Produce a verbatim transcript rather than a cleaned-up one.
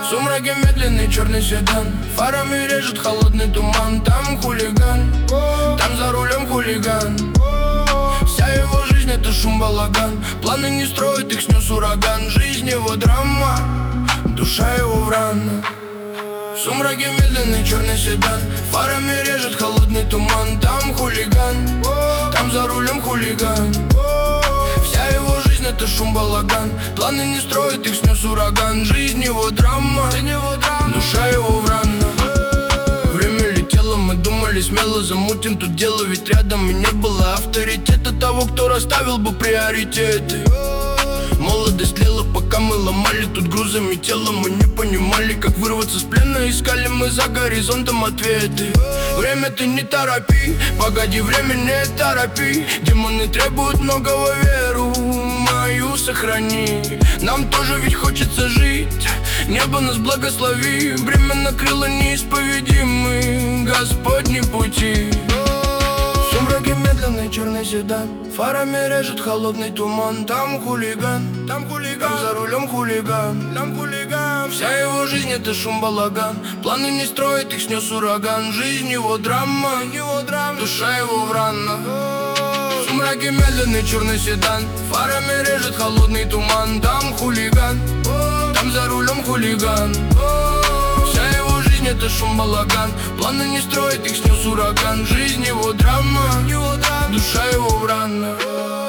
В сумраке медленный черный седан, фарами режет холодный туман. Там хулиган, там за рулем хулиган. Вся его жизнь это шум, балаган. Планы не строит, их снес ураган. Жизнь его драма, душа его врана. В сумраке медленный черный седан, фарами режет холодный туман. Там хулиган, там за рулем хулиган. Вся его жизнь это шум, балаган. Планы не строит, их снес ураган. Жизнь его драма, душа его врана. Время летело, мы думали смело замутим тут дело. Ведь рядом и не было авторитета, того, кто расставил бы приоритеты. Молодость лела, пока мы ломали тут грузами тело. Мы не понимали, как вырваться с плена. Искали мы за горизонтом ответы. Время ты не торопи, погоди, время не торопи. Демоны требуют многого, веру мою сохрани. Нам тоже ведь хочется жить, небо нас благослови. Время накрыло неисповедимы Господни пути. В сумраке медленный черный седан, фарами режет холодный туман. Там хулиган, там хулиган, там за рулем хулиган, там хулиган. Вся его жизнь это шум, балаган. Планы не строит, их снес ураган. Жизнь его драма, его драма, душа его врана. В сумраке медленный черный седан, фарами режет холодный туман. Там хулиган, там за рулем хулиган. Вся его жизнь это шум, балаган. Планы не строит, их снес ураган. Жизнь его драма, душа его врана.